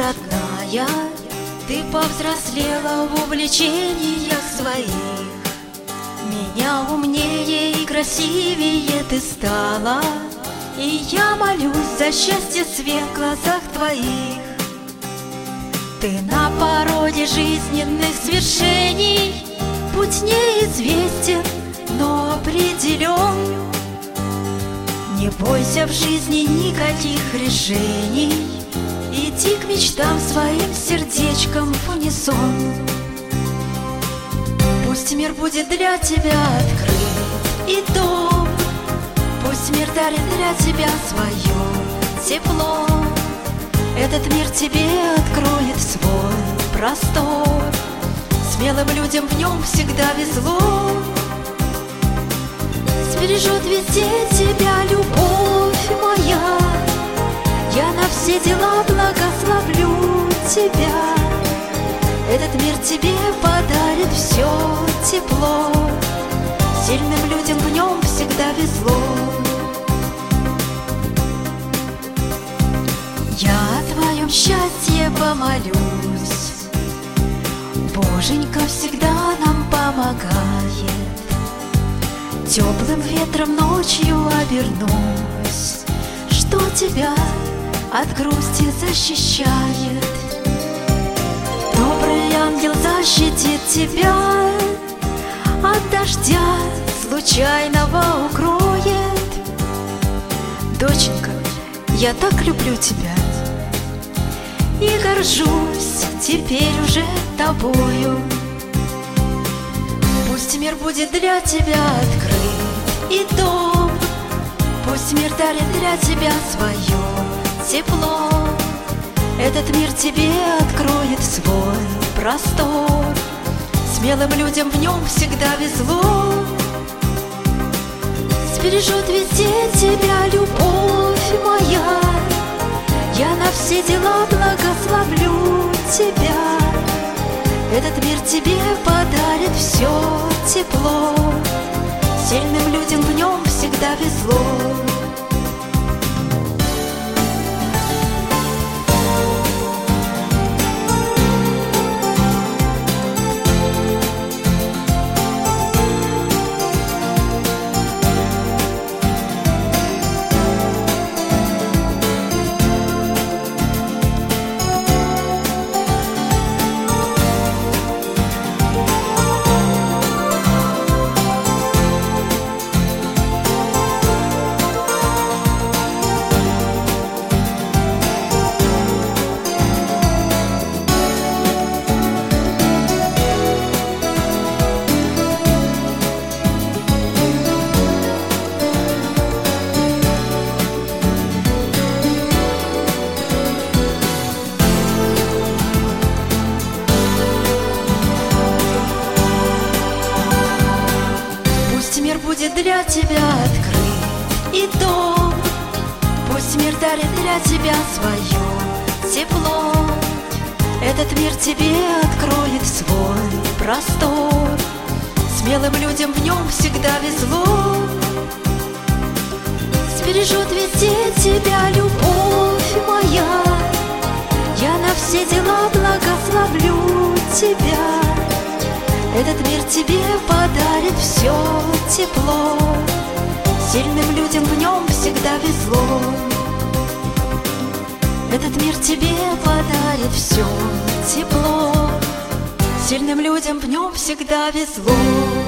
родная, ты повзрослела в увлечениях своих. Меня умнее и красивее ты стала, и я молюсь за счастье свет в глазах твоих. Ты на пороге жизненных свершений, путь неизвестен, но определен. Не бойся в жизни никаких решений, иди к мечтам своим сердечком в унисон. Пусть мир будет для тебя открыт и дом, пусть мир дарит для тебя свое тепло. Этот мир тебе откроет свой простор, смелым людям в нем всегда везло. Сбережет везде тебя любовь моя, я на все дела благословлю тебя. Этот мир тебе подарит все тепло, сильным людям в нем всегда везло. Я о твоем счастье помолюсь, Боженька всегда нам помогает. Теплым ветром ночью обернусь, что тебя от грусти защищает. Добрый ангел защитит тебя, от дождя случайного укроет. Доченька, я так люблю тебя и горжусь теперь уже тобою. Пусть мир будет для тебя открыт и дом, пусть мир дарит для тебя свое тепло. Этот мир тебе откроет свой простор, смелым людям в нем всегда везло. Сбережет везде тебя любовь моя, я на все дела благословлю тебя. Этот мир тебе подарит все тепло, сильным людям в нем всегда везло. Мир будет для тебя открыт и дом, пусть мир дарит для тебя свое тепло. Этот мир тебе откроет свой простор, смелым людям в нем всегда везло. Сбережет везде тебя любовь моя, я на все дела благословлю тебя. Этот мир тебе подарит все тепло, сильным людям в нем всегда везло. Этот мир тебе подарит все тепло, сильным людям в нем всегда везло.